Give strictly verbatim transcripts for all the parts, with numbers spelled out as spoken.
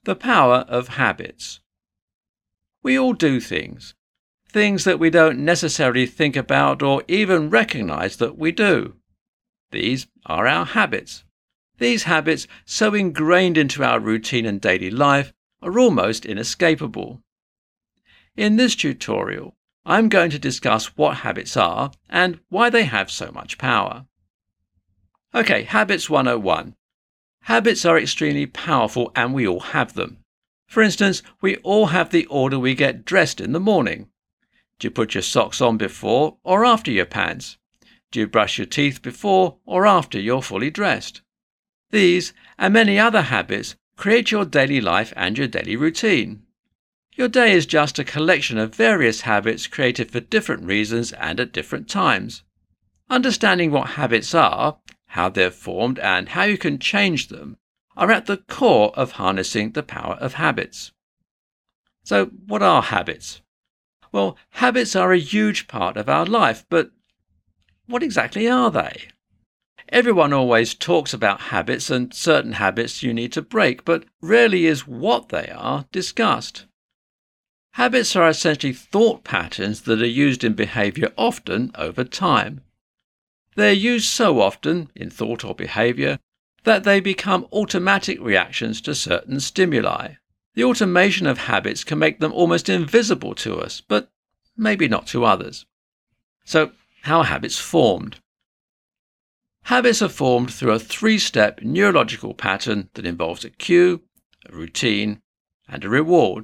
The power of habits. We all do things, things that we don't necessarily think about or even recognize that we do. These are our habits. These habits, so ingrained into our routine and daily life, are almost inescapable. In this tutorial, I'm going to discuss what habits are and why they have so much power. Okay, Habits one oh one. Habits are extremely powerful and we all have them. For instance, we all have the order we get dressed in the morning. Do you put your socks on before or after your pants? Do you brush your teeth before or after you're fully dressed? These and many other habits create your daily life and your daily routine. Your day is just a collection of various habits created for different reasons and at different times. Understanding what habits are, how they're formed and how you can change them are at the core of harnessing the power of habits. So what are habits? Well, habits are a huge part of our life, but what exactly are they? Everyone always talks about habits and certain habits you need to break, but rarely is what they are discussed. Habits are essentially thought patterns that are used in behavior often over time. They're used so often in thought or behavior that they become automatic reactions to certain stimuli. The automation of habits can make them almost invisible to us, but maybe not to others. So, how are habits formed? Habits are formed through a three-step neurological pattern that involves a cue, a routine, and a reward.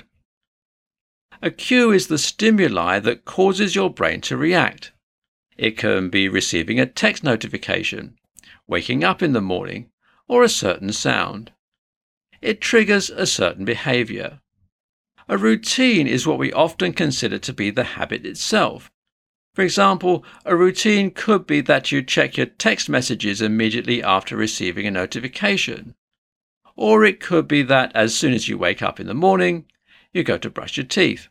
A cue is the stimuli that causes your brain to react. It can be receiving a text notification, waking up in the morning, or a certain sound. It triggers a certain behavior. A routine is what we often consider to be the habit itself. For example, a routine could be that you check your text messages immediately after receiving a notification. Or it could be that as soon as you wake up in the morning, you go to brush your teeth.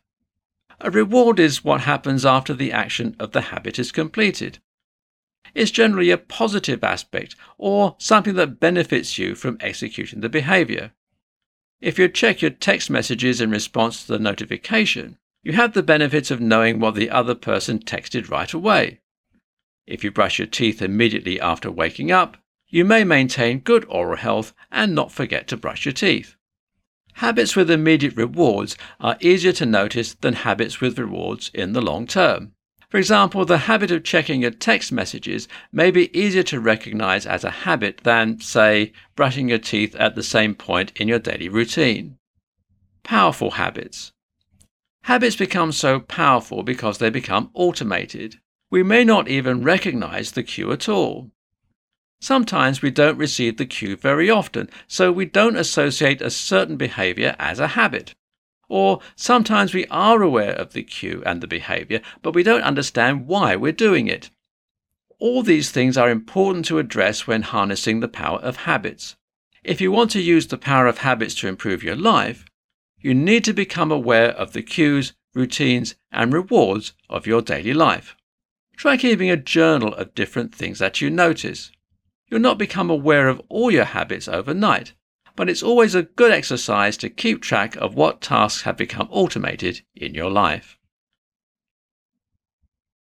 A reward is what happens after the action of the habit is completed. It's generally a positive aspect or something that benefits you from executing the behavior. If you check your text messages in response to the notification, you have the benefit of knowing what the other person texted right away. If you brush your teeth immediately after waking up, you may maintain good oral health and not forget to brush your teeth. Habits with immediate rewards are easier to notice than habits with rewards in the long term. For example, the habit of checking your text messages may be easier to recognize as a habit than, say, brushing your teeth at the same point in your daily routine. Powerful habits. Habits become so powerful because they become automated. We may not even recognize the cue at all. Sometimes we don't receive the cue very often, so we don't associate a certain behavior as a habit. Or sometimes we are aware of the cue and the behavior, but we don't understand why we're doing it. All these things are important to address when harnessing the power of habits. If you want to use the power of habits to improve your life, you need to become aware of the cues, routines, and rewards of your daily life. Try keeping a journal of different things that you notice. You'll not become aware of all your habits overnight, but it's always a good exercise to keep track of what tasks have become automated in your life.